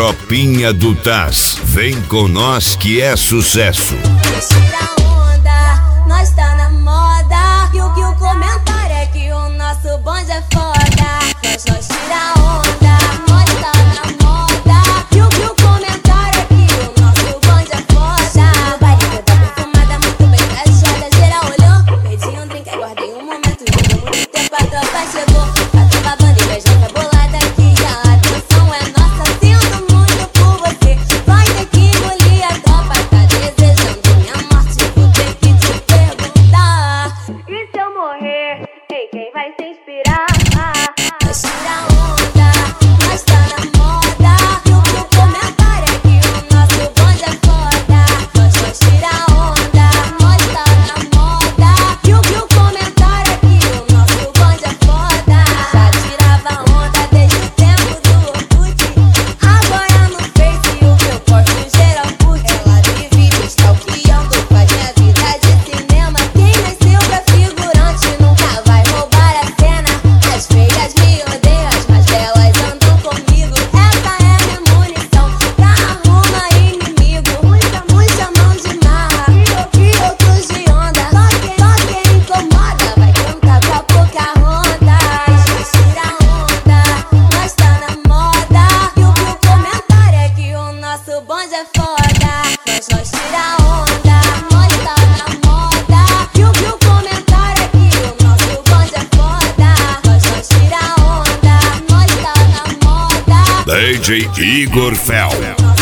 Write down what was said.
Tropinha do Taz, vem com nós que é sucesso. Tira onda, nós tá na moda. E o comentário é que o nosso bonde é foda. Nós tira onda, nós tá na moda. E o comentário é que o nosso bonde é foda. Barriga tá perfumada, muito bem fechada. Geral olhou, perdi um drink, aí guardei um momento. Deu muito tempo, a tropa chegou. A tropa bandeira já tá bolada aqui. A atenção é nossa, sinto muito por você. Vai ter que engolir, a tropa tá desejando minha morte. Vou ter que te perguntar: e se eu morrer, em quem vai se inspirar? Nós tira onda, nós tá na moda. E o comentário é que o nosso bonde é foda. Nós tira onda, nós tá na moda. E o comentário é que o nosso bonde é foda. Já tirava onda desde o tempo do Orkut. Agora no Face o que eu posto geral curte. Ela me vive stalkeando, faz minha vida de cinema. Quem nasceu pra figurante nunca vai roubar a cena. As feias me odeiam, as mais belas andam comigo. Essa é minha munição pra arrumar inimigo. Muita chamam de marra e eu tô de onda. Só quem incomoda vai cantar com a Pocahontas. Tira onda, nós tá na moda. E o comentário é que o nosso bonde é foda. Nós tira onda, nós tá na moda. E o comentário é que o nosso bonde é foda. Nós tira onda, nós tá na moda. DJ Igor Fel.